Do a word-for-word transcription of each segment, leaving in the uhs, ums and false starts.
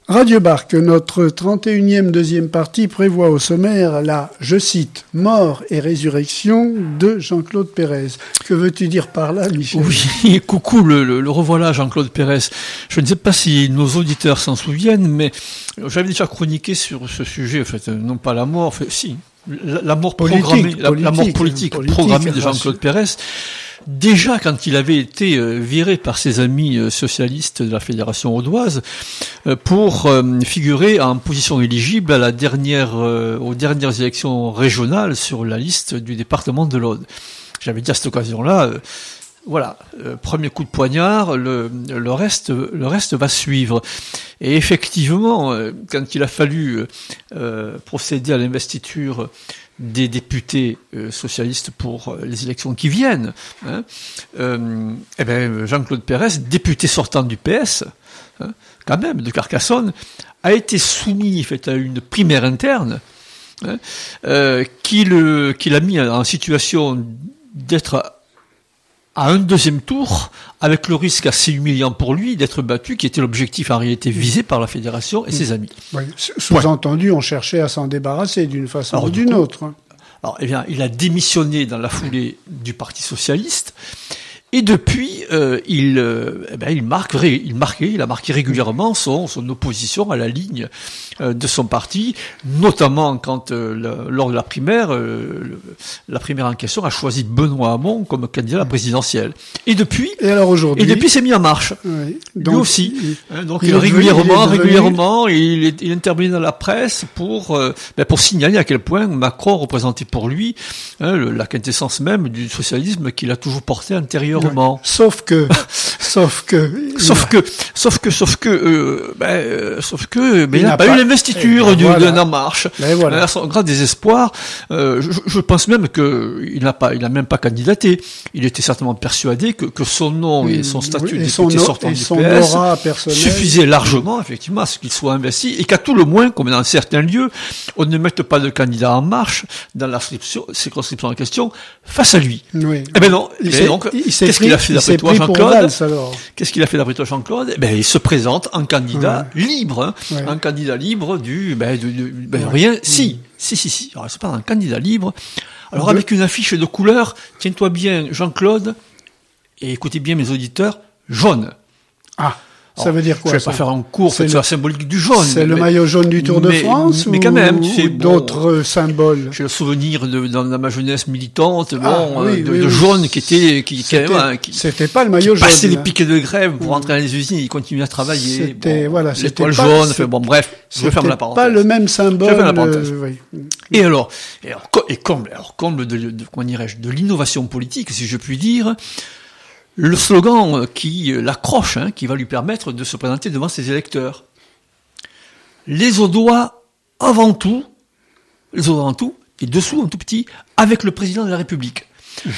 Radio Barque, notre trente et unième deuxième partie prévoit au sommaire la, je cite, mort et résurrection de Jean-Claude Pérez. Que veux-tu dire par là, Michel? Oui, coucou, le, le, le revoilà, Jean-Claude Pérez. Je ne sais pas si nos auditeurs s'en souviennent, mais j'avais déjà chroniqué sur ce sujet, en fait, non pas la mort, en fait, si, la, la mort politique, programmée, la, politique, la mort politique, politique programmée de Jean-Claude Pérez. Déjà, quand il avait été euh, viré par ses amis euh, socialistes de la Fédération audoise euh, pour euh, figurer en position éligible à la dernière, euh, aux dernières élections régionales sur la liste du département de l'Aude. J'avais dit à cette occasion-là, euh, voilà, euh, premier coup de poignard, le, le reste, le reste va suivre. Et effectivement, euh, quand il a fallu euh, procéder à l'investiture des députés euh, socialistes pour euh, les élections qui viennent, hein, euh, eh ben Jean-Claude Pérez, député sortant du P S, hein, quand même, de Carcassonne, a été soumis en fait, à une primaire interne hein, euh, qui, le, qui l'a mis en situation d'être à un deuxième tour, avec le risque assez humiliant pour lui d'être battu, qui était l'objectif en réalité visé par la Fédération et ses amis. Oui. Sous-entendu, on cherchait à s'en débarrasser d'une façon alors, ou d'une coup, autre. Alors, eh bien, il a démissionné dans la foulée du Parti Socialiste, et depuis, euh, il, euh, eh ben, il marque, il marquait, il a marqué régulièrement son, son opposition à la ligne euh, de son parti, notamment quand, euh, le, lors de la primaire, euh, le, la primaire en question a choisi Benoît Hamon comme candidat à la présidentielle. Et depuis, et alors aujourd'hui, et depuis, c'est mis en marche. Oui. Donc, lui aussi. Il, hein, donc, il régulièrement, il régulièrement, il, est, il intervient dans la presse pour, euh, ben, pour signaler à quel point Macron représentait pour lui hein, le, la quintessence même du socialisme qu'il a toujours porté antérieurement. Ouais. Sauf que, sauf que, sauf que, sauf que, sauf que, euh, ben, euh, sauf que, ben, il, il n'a pas, pas eu l'investiture ben, du voilà. d'un En Marche. Ben, voilà. À son grand désespoir, euh, je, je pense même que il n'a pas, il n'a même pas candidaté. Il était certainement persuadé que, que son nom et son statut oui, de son, député sortant du son P S aura personnel suffisaient largement, effectivement, à ce qu'il soit investi, et qu'à tout le moins, comme dans certains lieux, on ne mette pas de candidat En Marche dans la circonscription en question face à lui. Oui. Eh ben non. Il et donc, il qu'est-ce qu'il a fait d'après toi, Jean-Claude? Qu'est-ce qu'il a fait d'après toi, Jean-Claude? Eh ben, il se présente en candidat ouais. libre, hein, ouais. en candidat libre du, ben, de, de, ben ouais. rien, si, si, si, si. Alors, c'est pas un candidat libre. Alors, de... avec une affiche de couleur, tiens-toi bien, Jean-Claude, et écoutez bien mes auditeurs, jaune. Ah. Ça Alors, veut dire quoi? Je vais ça pas faire un cours sur le... la symbolique du jaune. C'est mais, le maillot jaune du Tour de mais, France mais ou, quand même, tu sais, ou bon, d'autres symboles. J'ai le souvenir de dans, dans ma jeunesse militante, bon, ah, oui, de, oui, de oui. jaune qui était, qui, c'était, quand qui, c'était pas le maillot qui jaune. Passait là. les piquets de grève pour rentrer dans les usines, il continuait à travailler. C'était, bon, voilà, c'était l'étoile pas, jaune, fait, bon, bref, je ferme la parenthèse. Pas le même symbole. Je ferme la parenthèse. Euh, oui. Et alors, et alors, et comble, alors comble de, de, comment dirais-je, de l'innovation politique, si je puis dire. Le slogan qui l'accroche, hein, qui va lui permettre de se présenter devant ses électeurs. Les Audois avant tout, les Audois avant tout, et dessous en tout petit, avec le président de la République.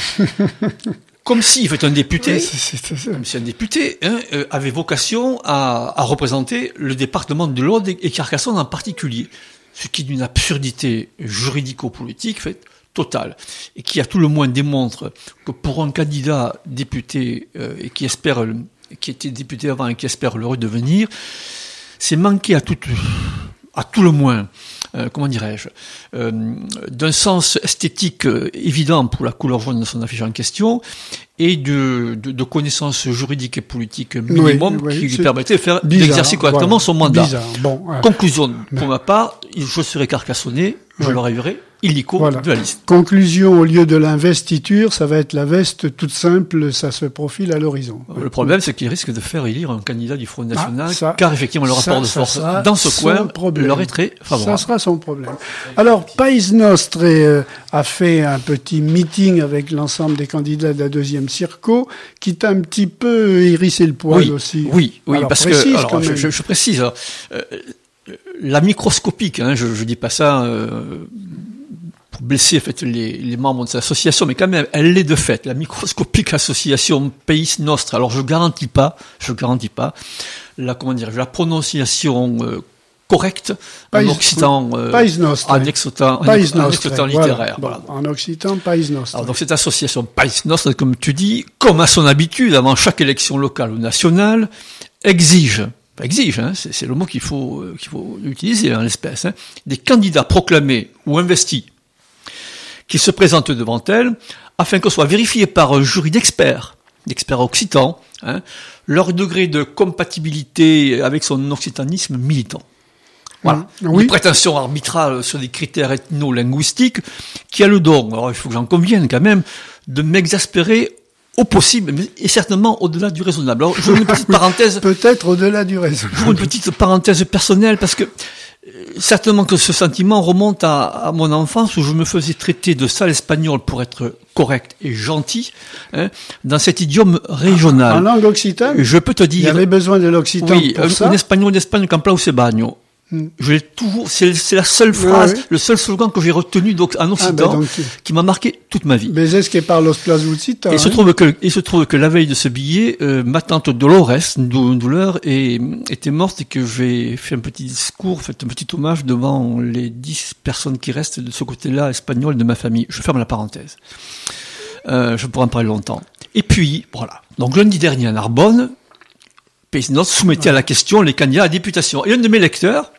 Comme si, en fait, un député, oui, c'est, c'est, c'est. comme si un député hein, euh, avait vocation à, à représenter le département de l'Aude et Carcassonne en particulier. Ce qui est d'une absurdité juridico-politique, en fait, totale, et qui à tout le moins démontre que pour un candidat député euh, et qui espère, qui était député avant et qui espère le redevenir, c'est manquer à tout, à tout le moins, euh, comment dirais-je, euh, d'un sens esthétique euh, évident pour la couleur jaune de son affiche en question, et de, de, de connaissances juridiques et politiques minimum oui, oui, qui lui permettaient de faire, bizarre, d'exercer correctement voilà, son mandat. Bizarre, bon, ouais. Conclusion, pour ma part, je serai carcassonné, je ouais. le rêverai, illico voilà. de la liste. Conclusion, au lieu de l'investiture, ça va être la veste toute simple, ça se profile à l'horizon. Le problème, c'est qu'il risque de faire élire un candidat du Front National, ah, ça, car effectivement le rapport ça, de ça force dans ce coin problème. leur est très favorable. Ça sera son problème. Alors, Pays Nostre euh, a fait un petit meeting avec l'ensemble des candidats de la deuxième circo, qui t'a un petit peu hérissé le poil oui, aussi. Oui, oui, alors, parce précise, que, alors, je, je, je précise, alors, euh, la microscopique, hein, je, je dis pas ça, euh, pour blesser en fait les, les membres de cette association, mais quand même, elle l'est de fait. La microscopique association Pays Nostre. Alors, je garantis pas, je garantis pas la comment dire, la prononciation euh, correcte en Pays, occitan, euh, Pays Nostre, en occitan, Pays en, en Nostre, occitan voilà. littéraire. Bon, voilà. En occitan, Pays Nostre. Alors, donc cette association Pays Nostre, comme tu dis, comme à son habitude, avant chaque élection locale ou nationale, exige exige, hein, c'est, c'est le mot qu'il faut, euh, qu'il faut utiliser en l'espèce, hein, des candidats proclamés ou investis qui se présentent devant elle afin que soit vérifié par un jury d'experts, d'experts occitans, hein, leur degré de compatibilité avec son occitanisme militant. Voilà. Mmh, oui. Une prétention arbitrale sur des critères ethno-linguistiques qui a le don, alors il faut que j'en convienne quand même, de m'exaspérer au possible, et certainement au-delà du raisonnable. Alors, je veux une petite parenthèse. Peut-être au-delà du raisonnable. Je veux une petite parenthèse personnelle, parce que certainement que ce sentiment remonte à, à mon enfance, où je me faisais traiter de sale espagnol pour être correct et gentil, hein, dans cet idiome régional. En langue occitane? Je peux te dire. Il y avait besoin de l'occitan oui, pour un, ça? Un espagnol d'Espagne qu'en plau se bagno. Hmm. Je l'ai toujours, c'est, c'est la seule phrase, oui, oui. le seul slogan que j'ai retenu donc, en occitan, ah ben donc, qui m'a marqué toute ma vie. Mais est-ce qu'elle parle los Occitan? Il hein? se trouve que, il se trouve que la veille de ce billet, euh, ma tante Dolores, une douleur, est, était morte et que j'ai fait un petit discours, fait un petit hommage devant les dix personnes qui restent de ce côté-là espagnol de ma famille. Je ferme la parenthèse. Euh, je pourrais en parler longtemps. Et puis, voilà. Donc, lundi dernier à Narbonne, Pézinot soumettait ouais. à la question les candidats à la députation. Et un de mes lecteurs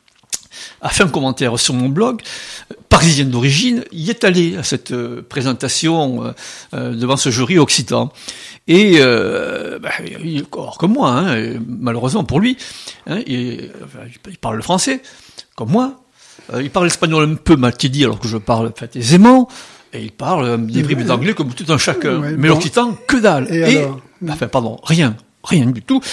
a fait un commentaire sur mon blog, parisien d'origine, il est allé à cette euh, présentation euh, devant ce jury occitan. Et, euh, bah, il, alors comme moi, hein, et, malheureusement pour lui, hein, il, il parle le français, comme moi, euh, il parle l'espagnol un peu mal dit, alors que je parle en fait, aisément, et il parle euh, des bribes d'anglais comme tout un chacun. Ouais, mais bon. L'occitan, que dalle. Et, et enfin, pardon, rien, rien du tout.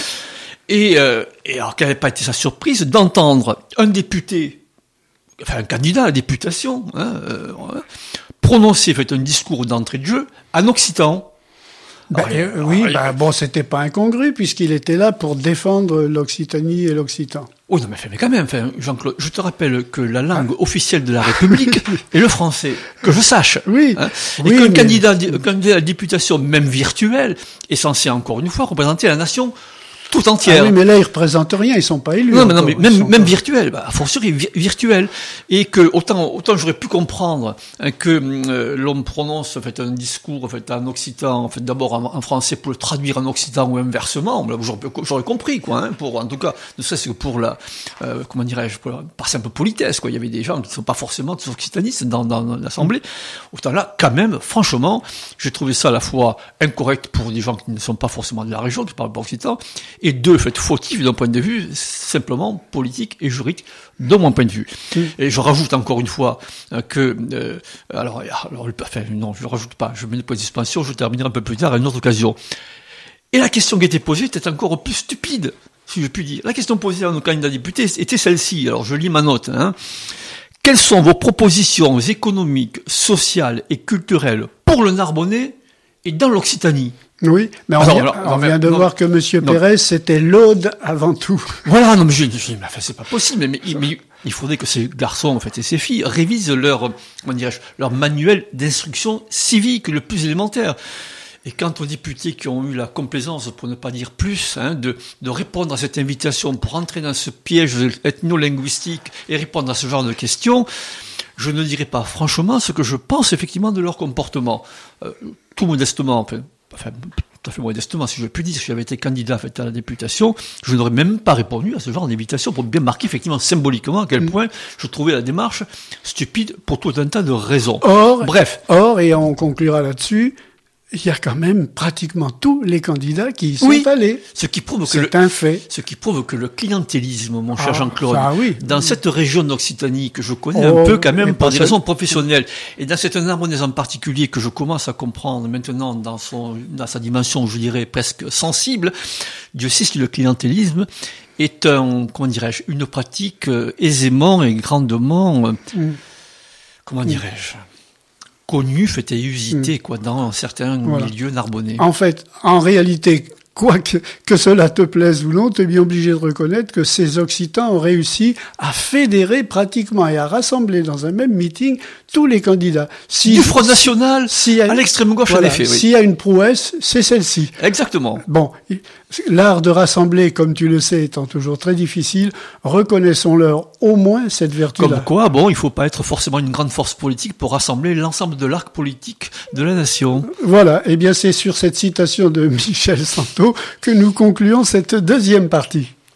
Et, euh, et alors, quelle n'avait pas été sa surprise d'entendre un député, enfin un candidat à la députation, hein, euh, prononcer fait un discours d'entrée de jeu en occitan. Ben, alors, euh, oui, alors, ben, bon, c'était pas incongru puisqu'il était là pour défendre l'Occitanie et l'occitan. Oui, non, mais, mais quand même, enfin, Jean-Claude, je te rappelle que la langue ah. officielle de la République est le français, que je sache. Oui. Hein, oui et qu'un mais... candidat, un candidat à la députation, même virtuel, est censé encore une fois représenter la nation tout entière. Ah oui, mais là, ils représentent rien, ils sont pas élus. Non, mais non, mais même, même pas... virtuel, bah, a fortiori vi- virtuel. Et que, autant, autant j'aurais pu comprendre, hein, que, euh, l'on prononce, en fait, un discours, en fait, en occitan, en fait, d'abord en, en français pour le traduire en occitan ou inversement, là, j'aurais, j'aurais compris, quoi, hein, pour, en tout cas, ne serait-ce que pour la, euh, comment dirais-je, pour la, par simple politesse, quoi. Il y avait des gens qui ne sont pas forcément des occitanistes dans, dans, dans l'Assemblée. Autant là, quand même, franchement, j'ai trouvé ça à la fois incorrect pour des gens qui ne sont pas forcément de la région, qui parlent pas occitan, et deux, fait, fautif d'un point de vue simplement politique et juridique, de mon point de vue. Mmh. Et je rajoute encore une fois euh, que, euh, alors, alors, enfin, non, je ne rajoute pas, je mets le point de suspension, je terminerai un peu plus tard à une autre occasion. Et la question qui était posée était encore plus stupide, si je puis dire. La question posée à nos candidats députés était celle-ci, alors je lis ma note, hein. Quelles sont vos propositions économiques, sociales et culturelles pour le Narbonnais et dans l'Occitanie? Oui, mais on, alors, vient, alors, on non, vient de non, voir que M. Pérez, c'était l'Aude avant tout. Voilà, non, mais je, je, mais enfin, c'est pas possible, mais, mais, mais il faudrait que ces garçons, en fait, et ces filles révisent leur, comment dirais-je, leur manuel d'instruction civique le plus élémentaire. Et quant aux députés qui ont eu la complaisance, pour ne pas dire plus, hein, de, de répondre à cette invitation pour entrer dans ce piège ethno-linguistique et répondre à ce genre de questions, je ne dirai pas franchement ce que je pense effectivement de leur comportement. Euh, tout modestement, enfin, enfin, tout à fait modestement, si je puis dire, si j'avais été candidat en fait, à la députation, je n'aurais même pas répondu à ce genre d'invitation pour bien marquer effectivement symboliquement à quel point je trouvais la démarche stupide pour tout un tas de raisons. Or, Bref. Or, et on conclura là-dessus, il y a quand même pratiquement tous les candidats qui y sont oui, allés. Ce qui prouve que c'est le, un fait. Ce qui prouve que le clientélisme, mon cher ah, Jean-Claude, ça, oui. dans cette région d'Occitanie que je connais oh, un peu quand même par des ça... raisons professionnelles, et dans cette Narbonnaise en particulier que je commence à comprendre maintenant dans son, dans sa dimension, je dirais, presque sensible, Dieu sait si le clientélisme est un, comment dirais-je, une pratique aisément et grandement, mm. comment dirais-je, connu, fait et usité, mmh. quoi, dans certains voilà. milieux narbonnais. En fait, en réalité, quoi que, que cela te plaise ou non, tu es bien obligé de reconnaître que ces Occitans ont réussi à fédérer pratiquement et à rassembler dans un même meeting tous les candidats. Si, du Front National si à l'extrême gauche, voilà, en effet. S'il oui. y a une prouesse, c'est celle-ci. Exactement. Bon, l'art de rassembler, comme tu le sais, étant toujours très difficile, reconnaissons-leur au moins cette vertu-là. Comme quoi, bon, il faut pas être forcément une grande force politique pour rassembler l'ensemble de l'arc politique de la nation. Voilà, et eh bien c'est sur cette citation de Michel Santo que nous concluons cette deuxième partie.